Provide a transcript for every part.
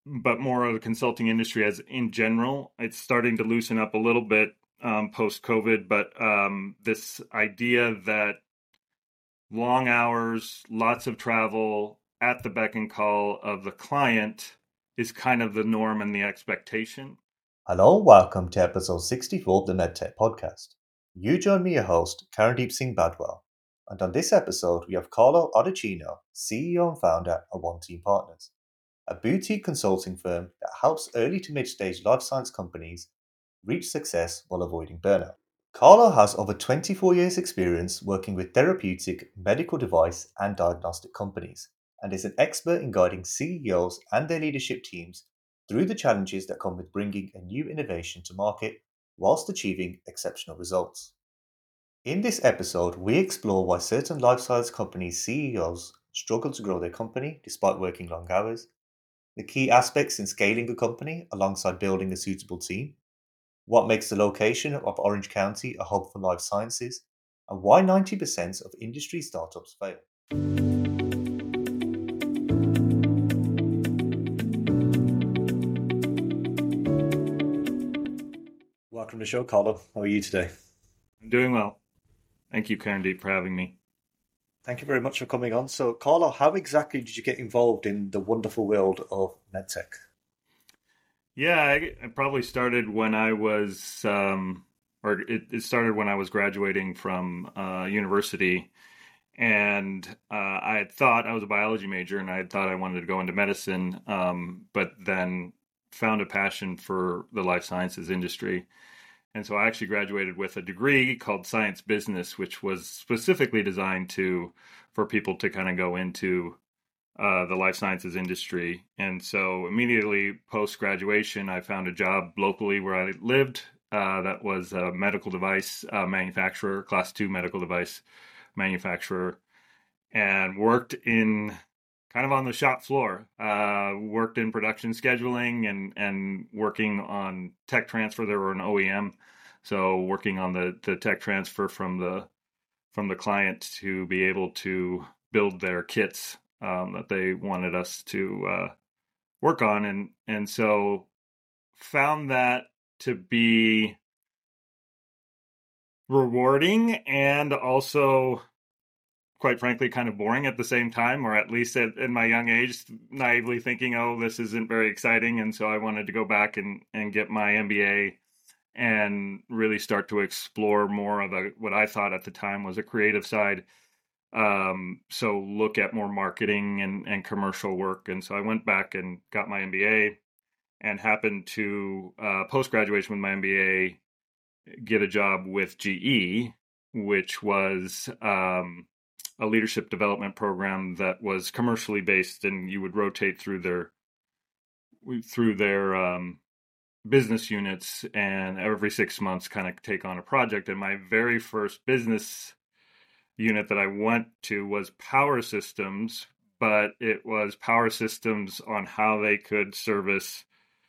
but more of the consulting industry as in general. It's starting to loosen up a little bit post COVID, but this idea that long hours, lots of travel at the beck and call of the client is kind of the norm and the expectation. Hello, welcome to episode 64 of the MedTech Podcast. You join me, your host, Karandeep Singh Badwell, and on this episode we have Carlo Odicino, CEO and founder of One Team Partners, a boutique consulting firm that helps early to mid-stage life science companies reach success while avoiding burnout. Carlo has over 24 years experience working with therapeutic, medical device and diagnostic companies, and is an expert in guiding CEOs and their leadership teams through the challenges that come with bringing a new innovation to market whilst achieving exceptional results. In this episode, we explore why certain life science companies' CEOs struggle to grow their company despite working long hours, the key aspects in scaling a company alongside building a suitable team, what makes the location of Orange County a hub for life sciences, and why 90% of industry startups fail. Welcome to the show, Carlo. How are you today? I'm doing well. Thank you, Karandeep, for having me. Thank you very much for coming on. So, Carlo, how exactly did you get involved in the wonderful world of medtech? Yeah, I probably started when I was, it started when I was graduating from university. And I had thought I was a biology major, and I had thought I wanted to go into medicine, but then found a passion for the life sciences industry. And so I actually graduated with a degree called Science Business, which was specifically designed for people to kind of go into the life sciences industry. And so immediately post graduation, I found a job locally where I lived. That was a medical device manufacturer, class two medical device manufacturer, and worked in kind of on the shop floor. Worked in production scheduling and working on tech transfer. There were an OEM, so working on the tech transfer from the client to be able to build their kits that they wanted us to work on, and so found that to be rewarding and also, quite frankly, kind of boring at the same time, or at least in my young age, naively thinking, oh, this isn't very exciting. And so I wanted to go back and get my MBA and really start to explore more of what I thought at the time was a creative side. So look at more marketing and commercial work. And so I went back and got my MBA and happened to, post graduation with my MBA, get a job with GE, which was a leadership development program that was commercially based, and you would rotate through their business units, and every 6 months kind of take on a project. And my very first business unit that I went to was power systems, but it was power systems on how they could service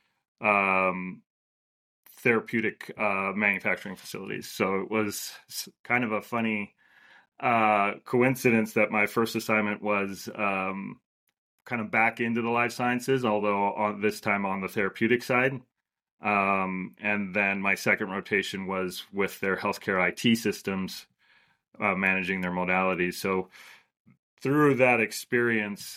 um, therapeutic manufacturing facilities. So it was kind of a funny coincidence that my first assignment was kind of back into the life sciences, although on this time on the therapeutic side. And then my second rotation was with their healthcare IT systems, managing their modalities. So through that experience,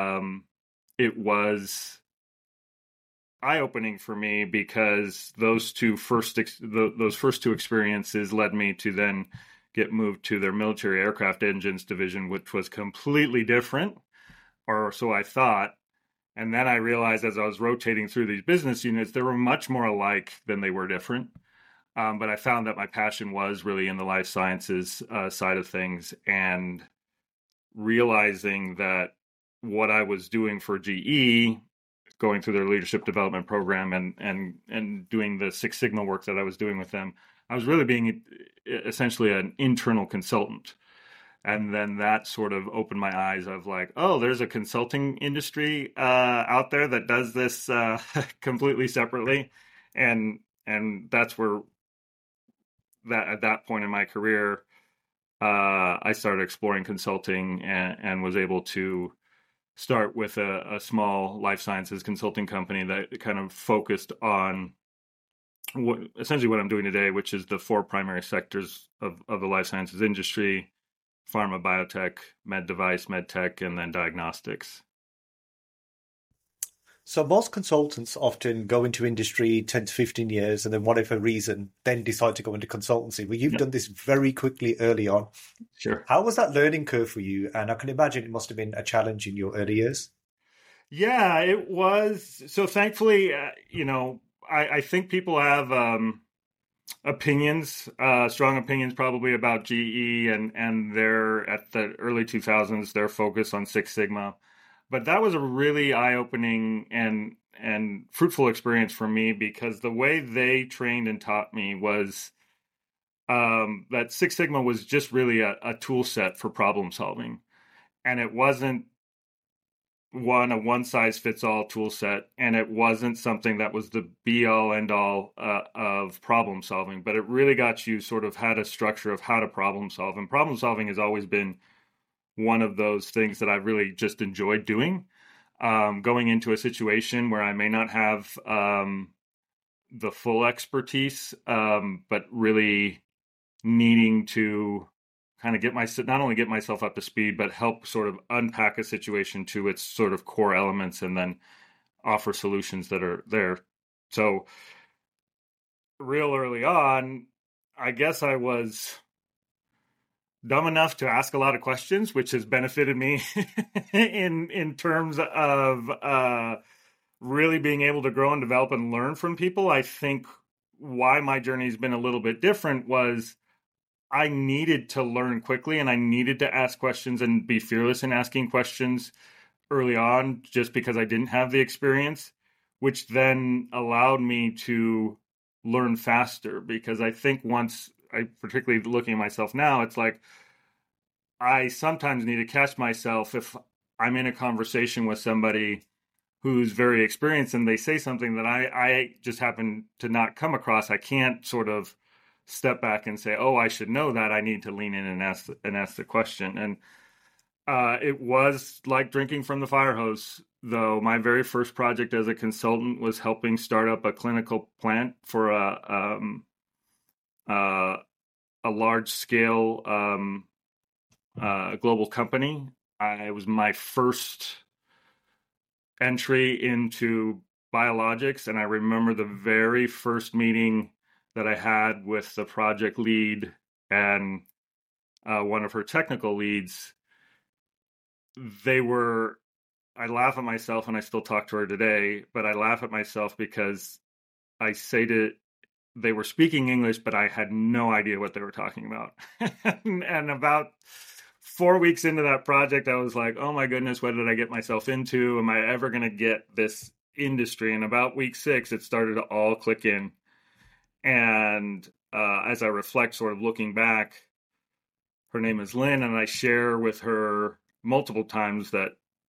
it was eye-opening for me because those first two experiences led me to then get moved to their military aircraft engines division, which was completely different, or so I thought. And then I realized as I was rotating through these business units, they were much more alike than they were different. But I found that my passion was really in the life sciences side of things, and realizing that what I was doing for GE, going through their leadership development program and doing the Six Sigma work that I was doing with them, I was really being essentially an internal consultant. And then that sort of opened my eyes of like, oh, there's a consulting industry out there that does this completely separately. And that's where that at that point in my career, I started exploring consulting and was able to start with a small life sciences consulting company that kind of focused on essentially what I'm doing today, which is the four primary sectors of the life sciences industry: pharma, biotech, med device, med tech, and then diagnostics. So most consultants often go into industry 10 to 15 years and then whatever reason, then decide to go into consultancy. But you've done this very quickly early on. Sure. How was that learning curve for you? And I can imagine it must have been a challenge in your early years. Yeah, it was. So thankfully, I think people have opinions, strong opinions probably about GE and their, at the early 2000s, their focus on Six Sigma. But that was a really eye-opening and fruitful experience for me, because the way they trained and taught me was that Six Sigma was just really a tool set for problem solving. And it wasn't a one-size-fits-all tool set, and it wasn't something that was the be-all, end-all of problem solving, but it really got you sort of had a structure of how to problem solve. And problem solving has always been one of those things that I've really just enjoyed doing. Going into a situation where I may not have the full expertise, but really needing to kind of not only get myself up to speed, but help sort of unpack a situation to its sort of core elements and then offer solutions that are there. So real early on, I guess I was dumb enough to ask a lot of questions, which has benefited me in terms of really being able to grow and develop and learn from people. I think why my journey has been a little bit different was I needed to learn quickly, and I needed to ask questions and be fearless in asking questions early on, just because I didn't have the experience, which then allowed me to learn faster. Because I think particularly looking at myself now, it's like I sometimes need to catch myself if I'm in a conversation with somebody who's very experienced and they say something that I just happen to not come across. I can't sort of step back and say, "Oh, I should know that." I need to lean in and ask the question. And it was like drinking from the fire hose, though. My very first project as a consultant was helping start up a clinical plant for a large scale global company. It was my first entry into biologics, and I remember the very first meeting that I had with the project lead and one of her technical leads. I laugh at myself, and I still talk to her today, but I laugh at myself because they were speaking English, but I had no idea what they were talking about. And about 4 weeks into that project, I was like, oh my goodness, what did I get myself into? Am I ever going to get this industry? And about week 6, it started to all click in. And as I reflect, sort of looking back, her name is Lynn, and I share with her multiple times that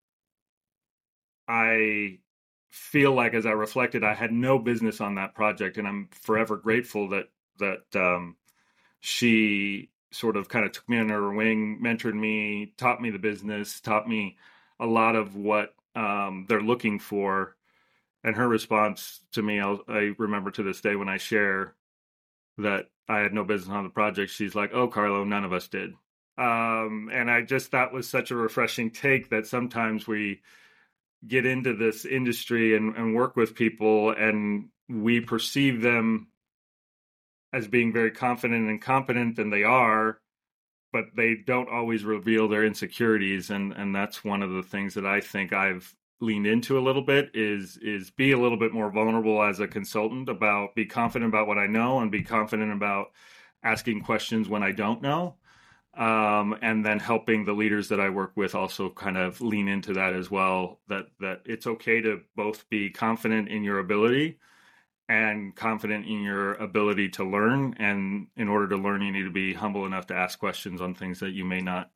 I feel like, as I reflected, I had no business on that project, and I'm forever grateful that she sort of kind of took me under her wing, mentored me, taught me the business, taught me a lot of what they're looking for. And her response to me, I remember to this day when I share that I had no business on the project, she's like, "Oh, Carlo, none of us did." And I just thought was such a refreshing take, that sometimes we get into this industry and work with people, and we perceive them as being very confident and competent, and they are, but they don't always reveal their insecurities. And that's one of the things that I think I've leaned into a little bit, is be a little bit more vulnerable as a consultant, be confident about what I know, and be confident about asking questions when I don't know. And then helping the leaders that I work with also kind of lean into that as well, that it's okay to both be confident in your ability and confident in your ability to learn. And in order to learn, you need to be humble enough to ask questions on things that you may not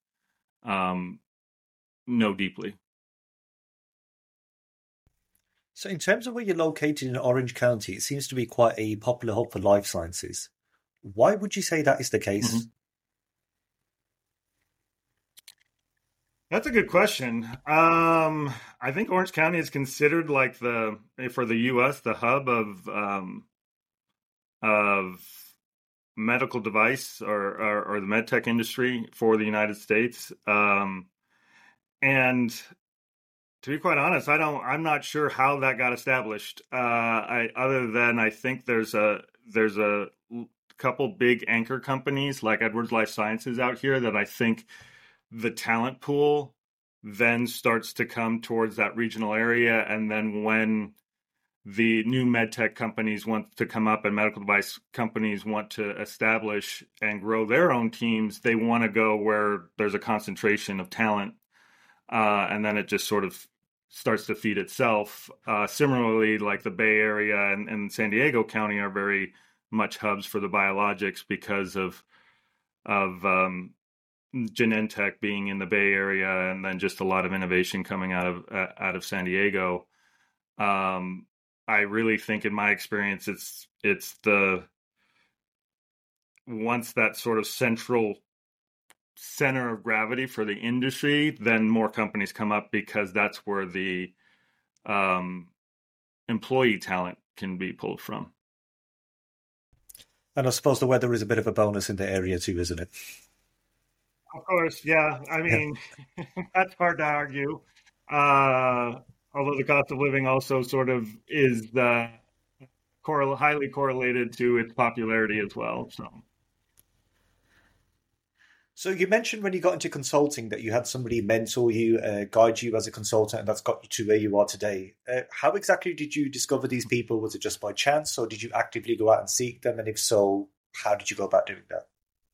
know deeply. So in terms of where you're located in Orange County, it seems to be quite a popular hub for life sciences. Why would you say that is the case? Mm-hmm. That's a good question. I think Orange County is considered like for the U.S., the hub of medical device or the med tech industry for the United States. And to be quite honest, I'm not sure how that got established. Other than I think there's a couple big anchor companies like Edwards Life Sciences out here that I think the talent pool then starts to come towards that regional area. And then when the new med tech companies want to come up and medical device companies want to establish and grow their own teams, they want to go where there's a concentration of talent. And then it just sort of starts to feed itself. Similarly, like the Bay Area and San Diego County are very much hubs for the biologics because of Genentech being in the Bay Area, and then just a lot of innovation coming out of San Diego. I really think, in my experience, it's the once that sort of center of gravity for the industry, then more companies come up because that's where the employee talent can be pulled from. And I suppose the weather is a bit of a bonus in the area too, isn't it? Of course, yeah. I Yeah. mean, that's hard to argue. Uh, Although the cost of living also sort of is highly correlated to its popularity as well. So, So you mentioned when you got into consulting that you had somebody mentor you, guide you as a consultant, and that's got you to where you are today. How exactly did you discover these people? Was it just by chance, or did you actively go out and seek them? And if so, how did you go about doing that?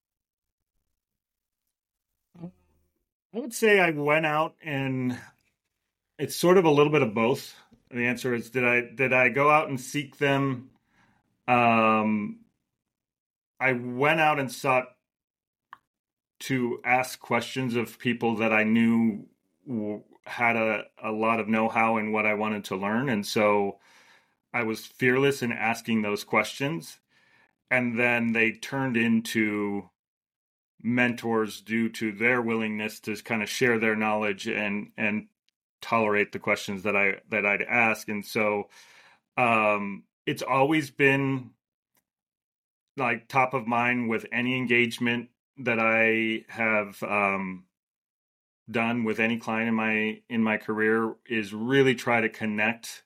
I would say I went out, and it's sort of a little bit of both. The answer is, did I go out and seek them? Um, I went out and sought to ask questions of people that I knew had a lot of know-how in what I wanted to learn. And so I was fearless in asking those questions. And then they turned into mentors due to their willingness to kind of share their knowledge and tolerate the questions that I'd ask. And so it's always been like top of mind with any engagement that I have done with any client in my career, is really try to connect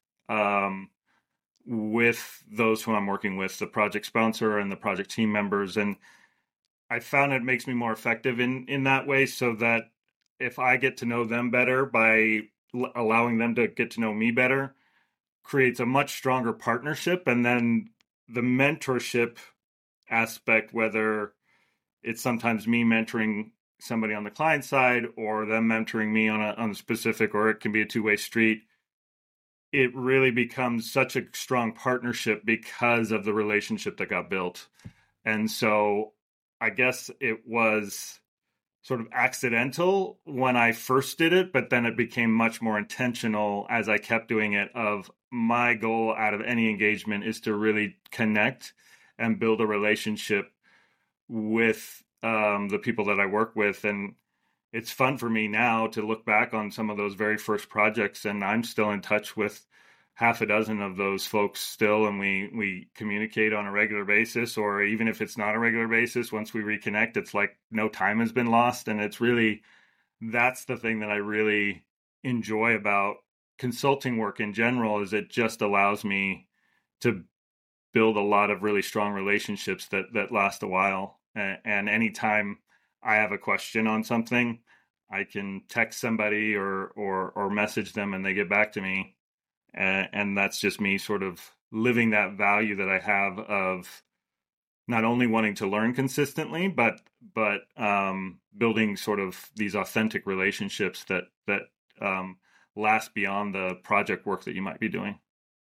with those who I'm working with, the project sponsor and the project team members. And I found it makes me more effective in that way, so that if I get to know them better by allowing them to get to know me better, creates a much stronger partnership. And then the mentorship aspect, whether it's sometimes me mentoring somebody on the client side or them mentoring me on a specific, or it can be a two-way street, it really becomes such a strong partnership because of the relationship that got built. And so I guess it was sort of accidental when I first did it, but then it became much more intentional as I kept doing it. Of my goal out of any engagement is to really connect and build a relationship with the people that I work with. And it's fun for me now to look back on some of those very first projects, and I'm still in touch with half a dozen of those folks still, and we communicate on a regular basis. Or even if it's not a regular basis, once we reconnect, it's like no time has been lost. And it's really, that's the thing that I really enjoy about consulting work in general, is it just allows me to build a lot of really strong relationships that last a while. And anytime I have a question on something, I can text somebody or message them, and they get back to me. And that's just me sort of living that value that I have of not only wanting to learn consistently, but building sort of these authentic relationships that last beyond the project work that you might be doing.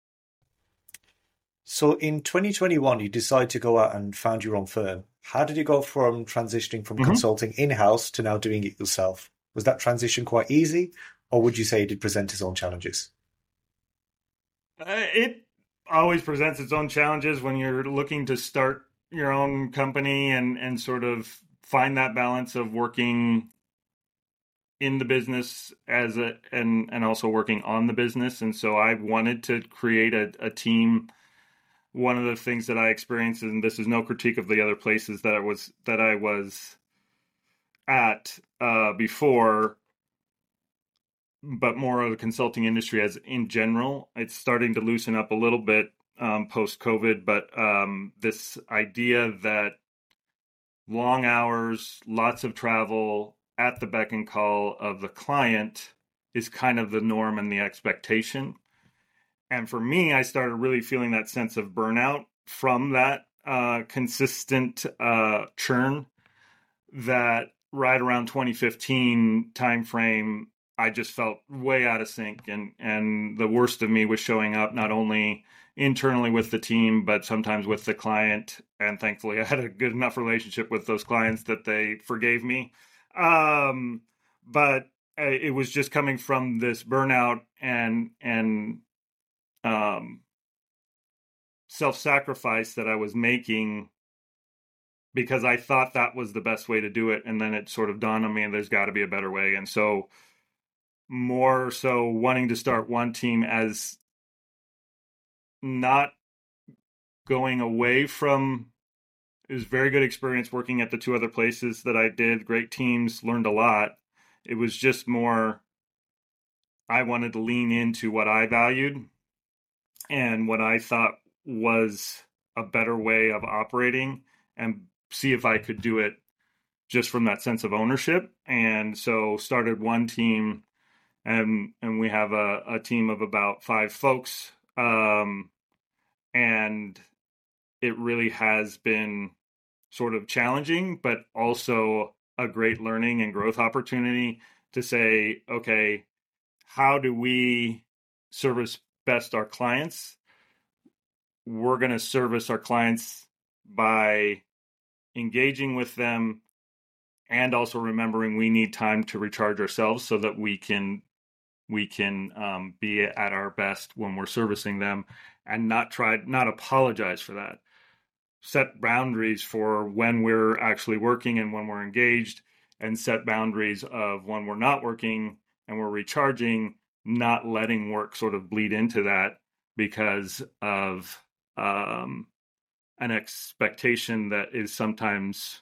So in 2021, you decided to go out and found your own firm. How did you go from transitioning from Mm-hmm. consulting in-house to now doing it yourself? Was that transition quite easy, or would you say it did present its own challenges? It always presents its own challenges when you're looking to start your own company and sort of find that balance of working in the business and also working on the business. And so I wanted to create a team. One of the things that I experienced, and this is no critique of the other places that I was at before, but more of the consulting industry as in general, it's starting to loosen up a little bit post COVID. But this idea that long hours, lots of travel at the beck and call of the client is kind of the norm and the expectation. And for me, I started really feeling that sense of burnout from that consistent churn that right around 2015 timeframe, I just felt way out of sync. And the worst of me was showing up not only internally with the team, but sometimes with the client. And thankfully, I had a good enough relationship with those clients that they forgave me. But it was just coming from this burnout and self-sacrifice that I was making because I thought that was the best way to do it. And then it sort of dawned on me, there's got to be a better way. And so more so wanting to start one team as not going away from, it was very good experience working at the two other places that I did, great teams, learned a lot. It was just more, I wanted to lean into what I valued and what I thought was a better way of operating and see if I could do it just from that sense of ownership. And so started one team, and we have a team of about 5 folks. And it really has been sort of challenging, but also a great learning and growth opportunity to say, okay, how do we service best our clients? We're going to service our clients by engaging with them and also remembering we need time to recharge ourselves so that we can be at our best when we're servicing them, and not apologize for that. Set boundaries for when we're actually working and when we're engaged, and set boundaries of when we're not working and we're recharging, not letting work sort of bleed into that because of an expectation that is sometimes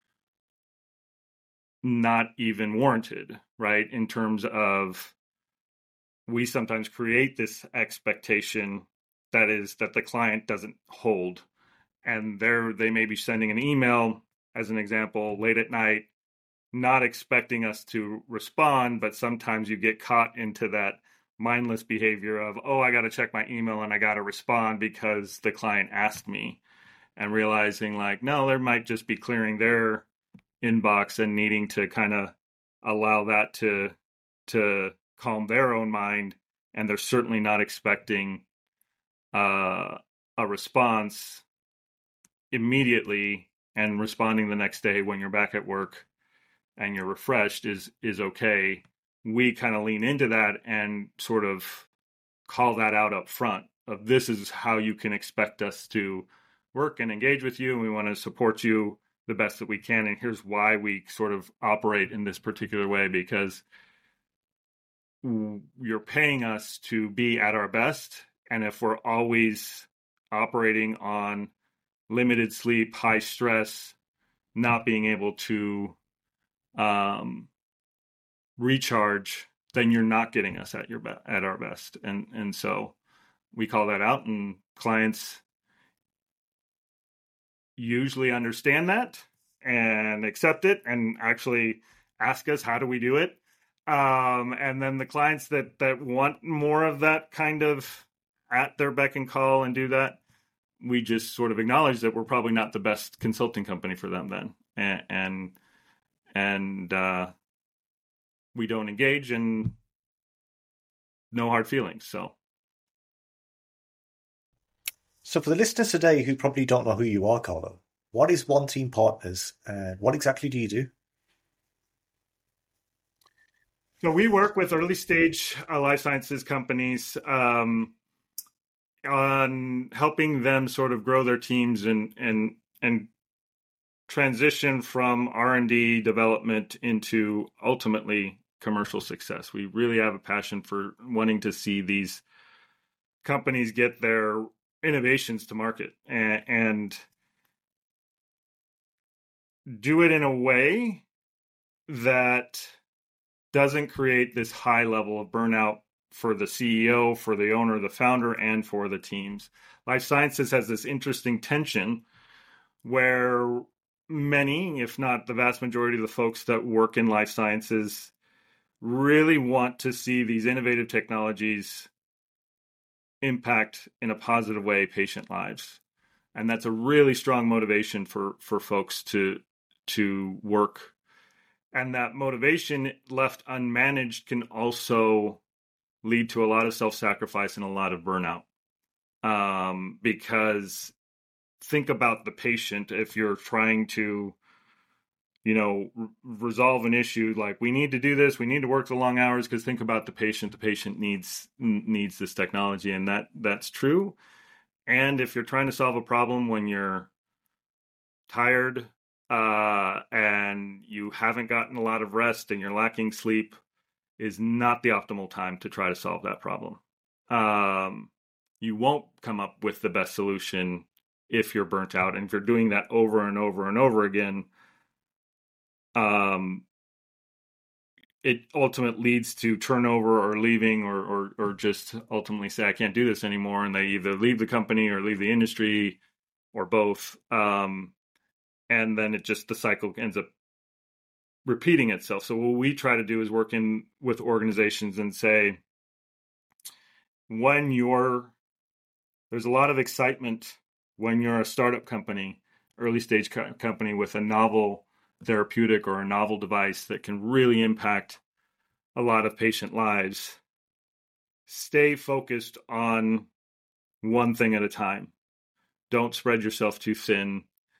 not even warranted, right? In terms of, we sometimes create this expectation that the client doesn't hold. And they may be sending an email, as an example, late at night, not expecting us to respond, but sometimes you get caught into that mindless behavior of, oh, I got to check my email and I got to respond because the client asked me, and realizing like, no, there might just be clearing their inbox and needing to kind of allow that to calm their own mind, and they're certainly not expecting a response immediately, and responding the next day when you're back at work and you're refreshed is okay. We kind of lean into that and sort of call that out up front of, this is how you can expect us to work and engage with you, and we want to support you the best that we can, and here's why we sort of operate in this particular way, because you're paying us to be at our best. And if we're always operating on limited sleep, high stress, not being able to recharge, then you're not getting us at our best. And so we call that out, and clients usually understand that and accept it and actually ask us, how do we do it? And then the clients that want more of that kind of at their beck and call and do that, we just sort of acknowledge that we're probably not the best consulting company for them then. And we don't engage, and no hard feelings. So for the listeners today who probably don't know who you are, Carlo, what is One Team Partners and what exactly do you do? So we work with early stage life sciences companies on helping them sort of grow their teams and transition from R&D development into ultimately commercial success. We really have a passion for wanting to see these companies get their innovations to market and do it in a way that doesn't create this high level of burnout for the CEO, for the owner, the founder, and for the teams. Life sciences has this interesting tension where many, if not the vast majority of the folks that work in life sciences, really want to see these innovative technologies impact in a positive way patient lives. And that's a really strong motivation for folks to work. And that motivation left unmanaged can also lead to a lot of self-sacrifice and a lot of burnout. Because think about the patient. If you're trying to, resolve an issue, like we need to do this, we need to work the long hours, because think about the patient. The patient needs this technology, and that's true. And if you're trying to solve a problem when you're tired and you haven't gotten a lot of rest and you're lacking sleep, is not the optimal time to try to solve that problem. You won't come up with the best solution if you're burnt out. And if you're doing that over and over and over again, it ultimately leads to turnover or leaving or just ultimately say, I can't do this anymore. And they either leave the company or leave the industry or both. And then the cycle ends up repeating itself. So what we try to do is work with organizations and say, there's a lot of excitement when you're a startup company, early stage company with a novel therapeutic or a novel device that can really impact a lot of patient lives. Stay focused on one thing at a time. Don't spread yourself too thin.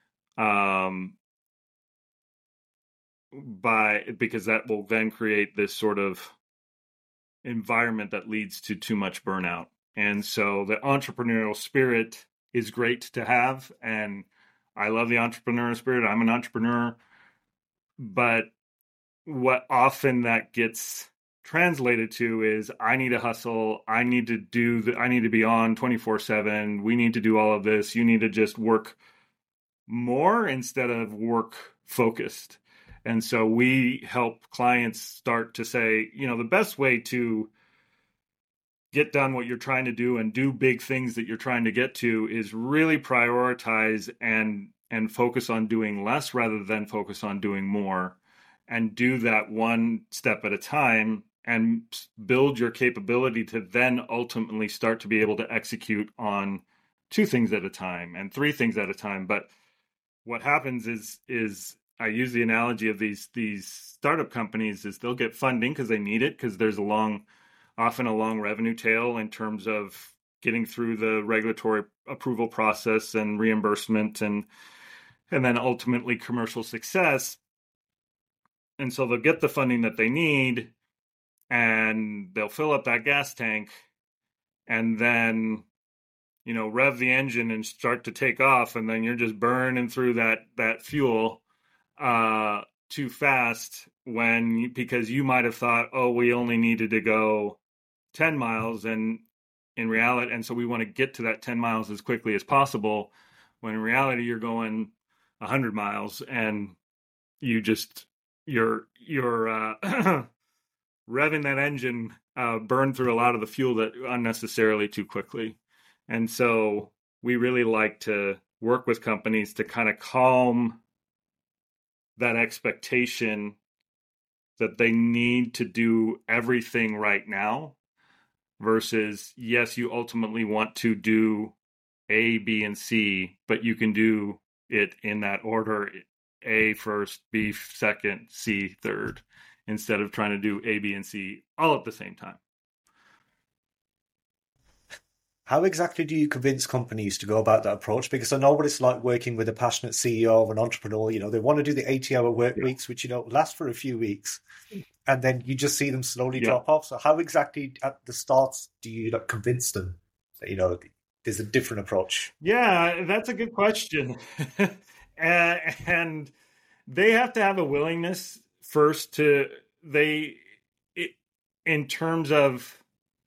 Because that will then create this sort of environment that leads to too much burnout. And so the entrepreneurial spirit is great to have. And I love the entrepreneurial spirit. I'm an entrepreneur. But what often that gets translated to is, I need to hustle. I need to be on 24/7. We need to do all of this. You need to just work more instead of work focused. And so we help clients start to say, the best way to get done what you're trying to do and do big things that you're trying to get to is really prioritize and focus on doing less rather than focus on doing more, and do that one step at a time and build your capability to then ultimately start to be able to execute on 2 things at a time and 3 things at a time. But what happens is I use the analogy of these startup companies is they'll get funding because they need it, because there's often a long revenue tail in terms of getting through the regulatory approval process and reimbursement and then ultimately commercial success. And so they'll get the funding that they need and they'll fill up that gas tank and then, rev the engine and start to take off. And then you're just burning through that fuel too fast because you might have thought, oh, we only needed to go 10 miles. And in reality, and so we want to get to that 10 miles as quickly as possible, when in reality, you're going 100 miles and you're revving that engine, burn through a lot of the fuel that unnecessarily too quickly. And so we really like to work with companies to kind of calm that expectation that they need to do everything right now versus, yes, you ultimately want to do A, B, and C, but you can do it in that order: A first, B second, C third, instead of trying to do A, B, and C all at the same time. How exactly do you convince companies to go about that approach? Because I know what it's like working with a passionate CEO or an entrepreneur. They want to do the 80-hour work weeks, which, last for a few weeks. And then you just see them slowly drop off. So how exactly at the start do you convince them that, there's a different approach? Yeah, that's a good question. And they have to have a willingness first in terms of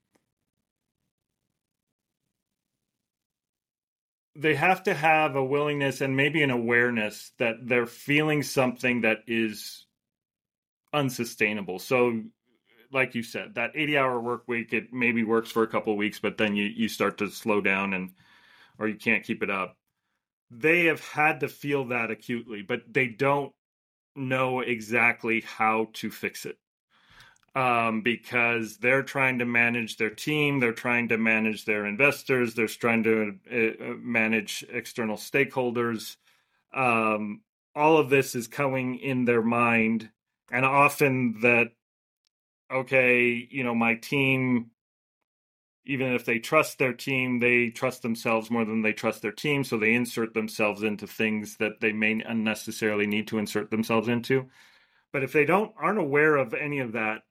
they have to have a willingness and maybe an awareness that they're feeling something that is unsustainable. So, like you said, that 80-hour work week, it maybe works for a couple of weeks, but then you start to slow down or you can't keep it up. They have had to feel that acutely, but they don't know exactly how to fix it. Because they're trying to manage their team, they're trying to manage their investors, they're trying to manage external stakeholders. All of this is coming in their mind, and often that, okay, my team, even if they trust their team, they trust themselves more than they trust their team, so they insert themselves into things that they may unnecessarily need to insert themselves into. But if they aren't aware of any of that,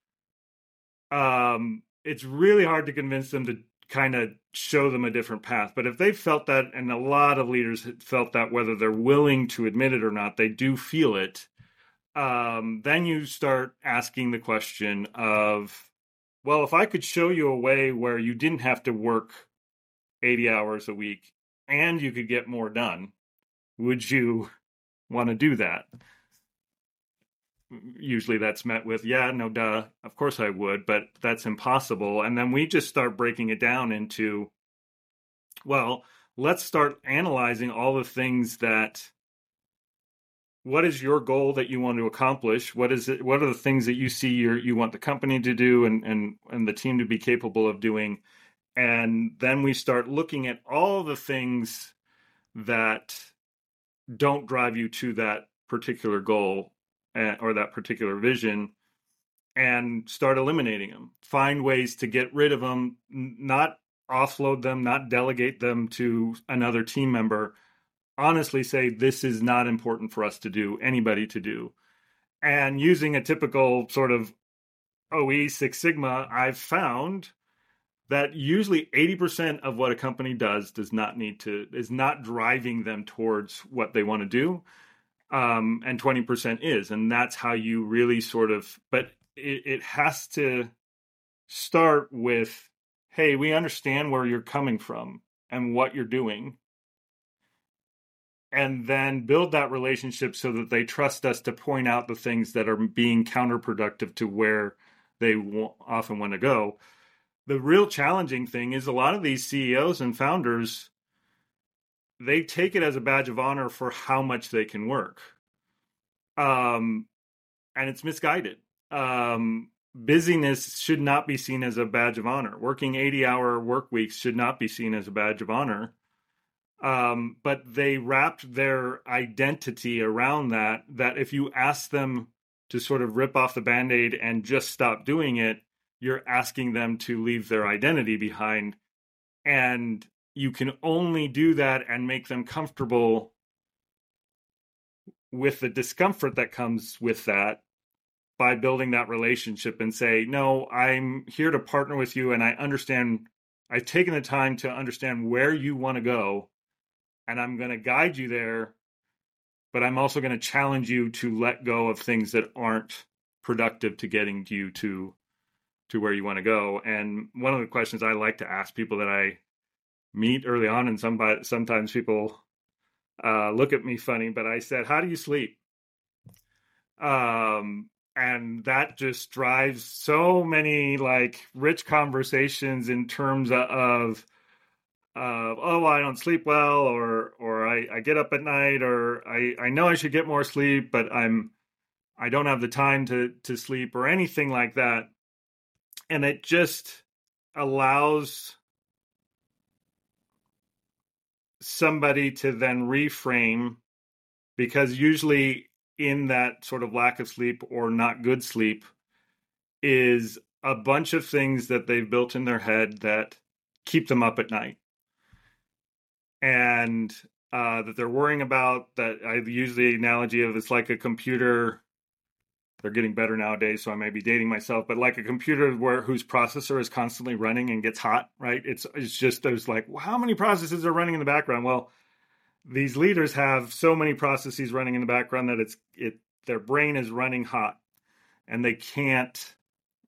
it's really hard to convince them to kind of show them a different path. But if they've felt that, and a lot of leaders felt that, whether they're willing to admit it or not, they do feel it. Then you start asking the question of, well, if I could show you a way where you didn't have to work 80 hours a week and you could get more done, would you want to do that? Usually that's met with, yeah, no, duh, of course I would, but that's impossible. And then we just start breaking it down into, well, let's start analyzing all the things what is your goal that you want to accomplish? What is it? What are the things that you see you want the company to do and the team to be capable of doing? And then we start looking at all the things that don't drive you to that particular goal or that particular vision, and start eliminating them. Find ways to get rid of them, not offload them, not delegate them to another team member. Honestly say, this is not important for us to do, anybody to do. And using a typical sort of OE Six Sigma, I've found that usually 80% of what a company does is not driving them towards what they want to do. And 20% is. And that's how you really but it has to start with, hey, we understand where you're coming from and what you're doing. And then build that relationship so that they trust us to point out the things that are being counterproductive to where they often want to go. The real challenging thing is a lot of these CEOs and founders, they take it as a badge of honor for how much they can work. And it's misguided. Busyness should not be seen as a badge of honor. Working 80-hour work weeks should not be seen as a badge of honor. But they wrapped their identity around that if you ask them to sort of rip off the Band-Aid and just stop doing it, you're asking them to leave their identity behind. And you can only do that and make them comfortable with the discomfort that comes with that by building that relationship and say, no, I'm here to partner with you. And I understand, I've taken the time to understand where you want to go, and I'm going to guide you there, but I'm also going to challenge you to let go of things that aren't productive to getting you to where you want to go. And one of the questions I like to ask people that I meet early on, and sometimes people look at me funny, but I said, how do you sleep? And that just drives so many rich conversations in terms of oh, I don't sleep well, or I get up at night, or I know I should get more sleep, but I don't have the time to sleep, or anything like that. And it just allows somebody to then reframe, because usually in that sort of lack of sleep or not good sleep is a bunch of things that they've built in their head that keep them up at night. And that they're worrying about, that I use the analogy of, it's like a computer. They're getting better nowadays, so I may be dating myself, but like a computer whose processor is constantly running and gets hot, right? It's just, there's well, how many processes are running in the background? Well, these leaders have so many processes running in the background that their brain is running hot, and they can't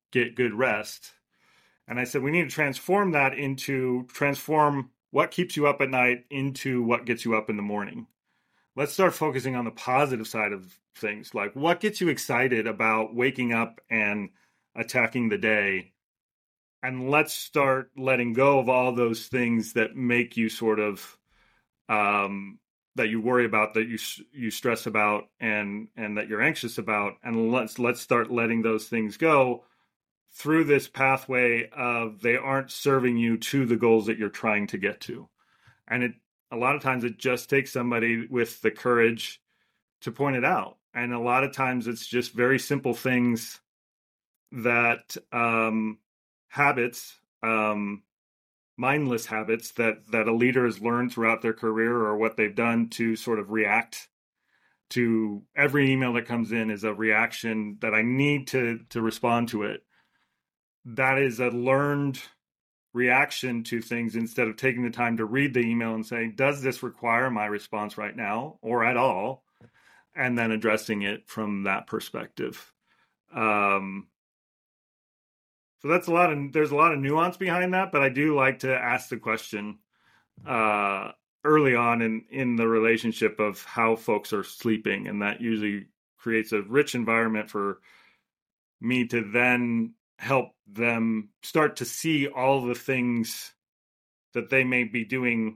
get good rest. And I said, we need to transform what keeps you up at night into what gets you up in the morning. Let's start focusing on the positive side of things. Like, what gets you excited about waking up and attacking the day? And let's start letting go of all those things that make you sort of, that you worry about, that you stress about, and that you're anxious about. And let's start letting those things go through this pathway of they aren't serving you to the goals that you're trying to get to. And a lot of times it just takes somebody with the courage to point it out. And a lot of times it's just very simple things that habits, mindless habits that a leader has learned throughout their career, or what they've done to sort of react to every email that comes in is a reaction that I need to respond to it. That is a learned reaction to things, instead of taking the time to read the email and saying, does this require my response right now or at all? And then addressing it from that perspective. So there's a lot of nuance behind that, but I do like to ask the question early on in the relationship of how folks are sleeping. And that usually creates a rich environment for me to then help them start to see all the things that they may be doing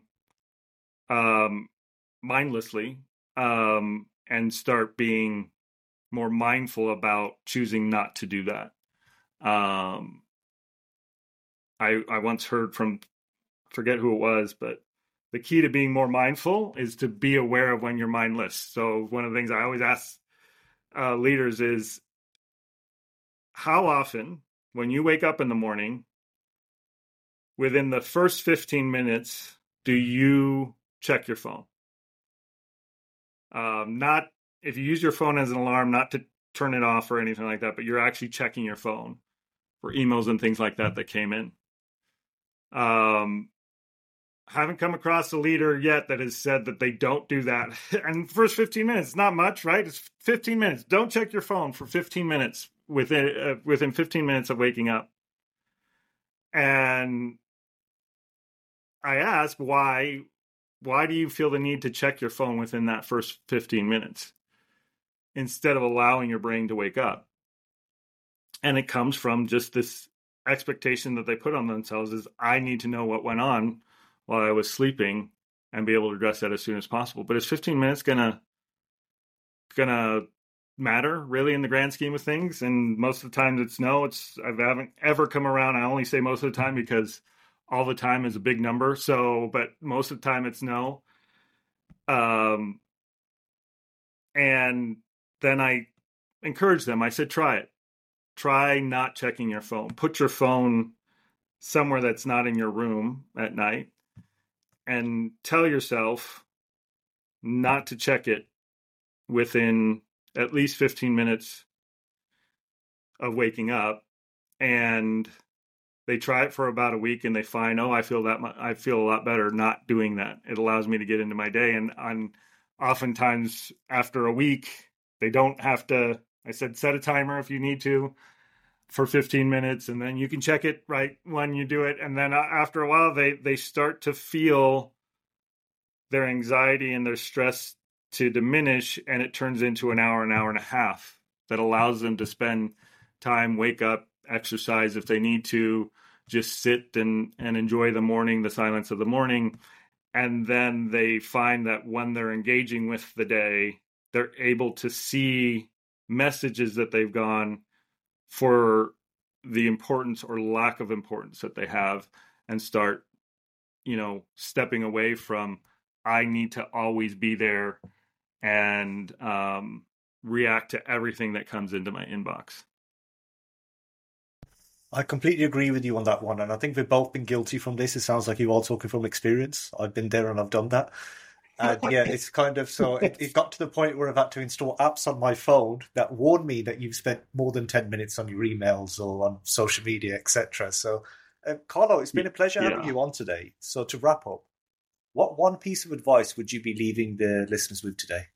mindlessly, and start being more mindful about choosing not to do that. I once heard from, forget who it was, but the key to being more mindful is to be aware of when you're mindless. So one of the things I always ask leaders is, how often, when you wake up in the morning, within the first 15 minutes, do you check your phone? Not if you use your phone as an alarm, not to turn it off or anything like that, but you're actually checking your phone for emails and things like that came in. Haven't come across a leader yet that has said that they don't do that. And first 15 minutes, not much, right? It's 15 minutes. Don't check your phone for 15 minutes within 15 minutes of waking up. And I ask, why do you feel the need to check your phone within that first 15 minutes instead of allowing your brain to wake up? And it comes from just this expectation that they put on themselves is, I need to know what went on while I was sleeping and be able to address that as soon as possible. But is 15 minutes gonna matter really in the grand scheme of things? And most of the time it's no. I haven't ever come around. I only say most of the time because all the time is a big number. So, but most of the time it's no. And then I encourage them. I said, try it. Try not checking your phone. Put your phone somewhere that's not in your room at night, and tell yourself not to check it within at least 15 minutes of waking up. And they try it for about a week and they find, I feel a lot better not doing that. It allows me to get into my day. And oftentimes after a week, they don't have to, I said, set a timer if you need to for 15 minutes, and then you can check it right when you do it. And then after a while, they start to feel their anxiety and their stress to diminish, and it turns into an hour and a half that allows them to spend time, wake up, exercise if they need to, just sit and enjoy the morning, the silence of the morning. And then they find that when they're engaging with the day, they're able to see messages that they've gone for the importance or lack of importance that they have, and start, stepping away from, I need to always be there and react to everything that comes into my inbox. I completely agree with you on that one. And I think we've both been guilty from this. It sounds like you're all talking from experience. I've been there and I've done that. And yeah, it's kind of, so it got to the point where I've had to install apps on my phone that warn me that you've spent more than 10 minutes on your emails or on social media, etc. So, Carlo, it's been a pleasure having you on today. So to wrap up, what one piece of advice would you be leaving the listeners with today?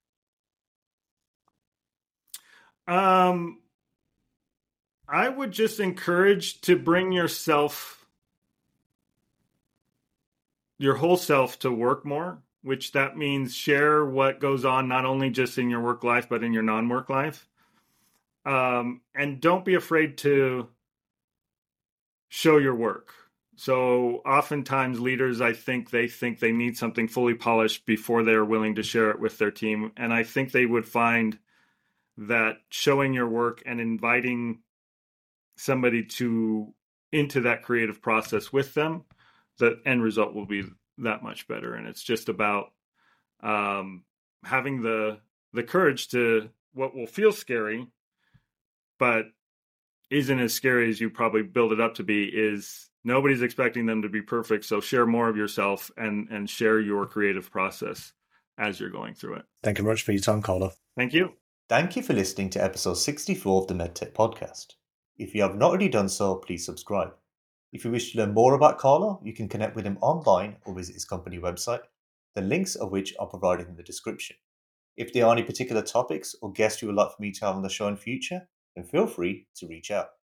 I would just encourage to bring your whole self to work more, which that means share what goes on not only just in your work life, but in your non-work life. And don't be afraid to show your work. So oftentimes leaders, I think they need something fully polished before they're willing to share it with their team. And I think they would find that showing your work and inviting somebody into that creative process with them, the end result will be that much better. And it's just about having the courage to what will feel scary, but isn't as scary as you probably build it up to be, is nobody's expecting them to be perfect. So share more of yourself and share your creative process as you're going through it. Thank you very much for your time, Carlo. Thank you. Thank you for listening to episode 64 of the MedTech Podcast. If you have not already done so, please subscribe. If you wish to learn more about Carlo, you can connect with him online or visit his company website, the links of which are provided in the description. If there are any particular topics or guests you would like for me to have on the show in future, then feel free to reach out.